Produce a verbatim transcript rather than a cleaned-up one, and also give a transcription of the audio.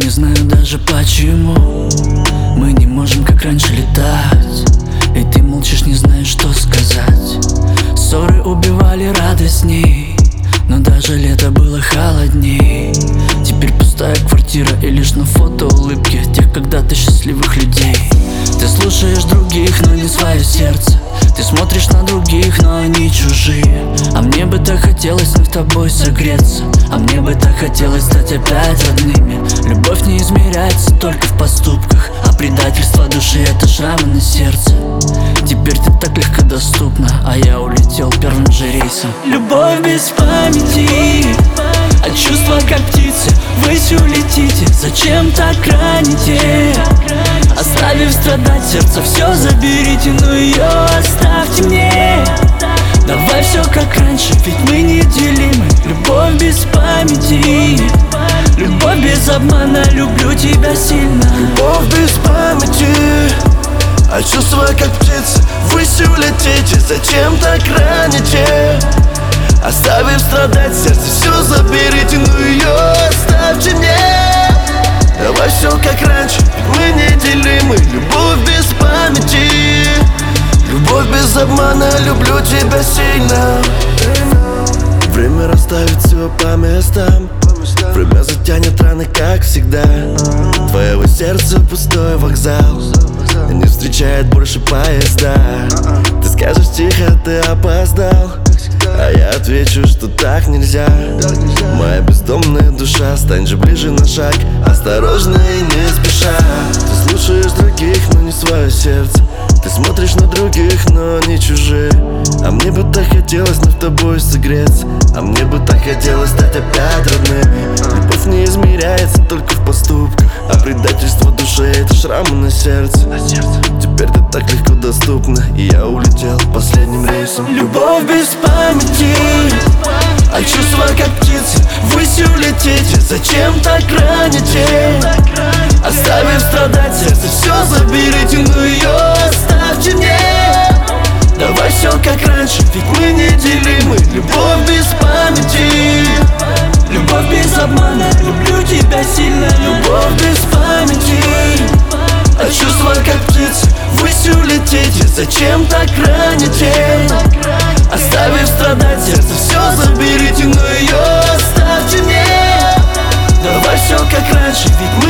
не знаю даже почему мы не можем как раньше летать, и ты молчишь, не знаешь, что сказать. Ссоры убивали радость дней, но даже лето было холодней. Теперь пустая квартира и лишь на фото улыбки тех когда-то счастливых людей. Ты слушаешь других, но не свое сердце. Ты смотришь на других, но они чужие. А мне бы так хотелось вновь тобой согреться, а мне бы так хотелось стать опять родными. Любовь не измеряется только в поступках, а предательство души — это шрамы на сердце. Теперь ты так легко доступна, а я улетел первым же рейсом. Любовь без памяти, а чувства как птицы, ввысь улетите. Зачем так раните? Оставив страдать сердце, все заберите, но ее оставьте мне. Давай все как раньше, ведь мы неделимы. Любовь без памяти, любовь без обмана, люблю тебя сильно. Любовь без памяти, а чувства как птицы, ввысь улетите. Зачем так раните? Оставив страдать сердце, все заберите, но ее оставьте мне. Давай все как раньше, ведь мы неделимы. Любовь без памяти, любовь без обмана, люблю тебя сильно. Время расставит все по местам, время затянет раны, как всегда. Твоего сердца пустой вокзал, не встречает больше поезда. Ты скажешь тихо, ты опоздал, а я отвечу, что так нельзя. Моя бездомная душа, стань же ближе на шаг, осторожно и не спеша. Ты слушаешь других, но не свое сердце. Ты смотришь на других, но они чужие. А мне бы так хотелось вновь тобой согреться, а мне бы так хотелось стать опять родными. Любовь не измеряется только в поступках, а предательство души — это шрамы на сердце. Теперь ты так легко доступна, и я улетел последним рейсом. Любовь без памяти, а чувства как птицы, ввысь улетите. Зачем так раните? Оставив страдать сердце, все заберите, но ее оставьте мне. Давай все как раньше, ведь мы неделимы. Любовь без памяти, любовь без обмана, люблю тебя сильно. Любовь без памяти, а чувства как птицы, ввысь улетите. Зачем так раните? Оставив страдать сердце, все заберите, но ее оставьте мне. Давай все как раньше, ведь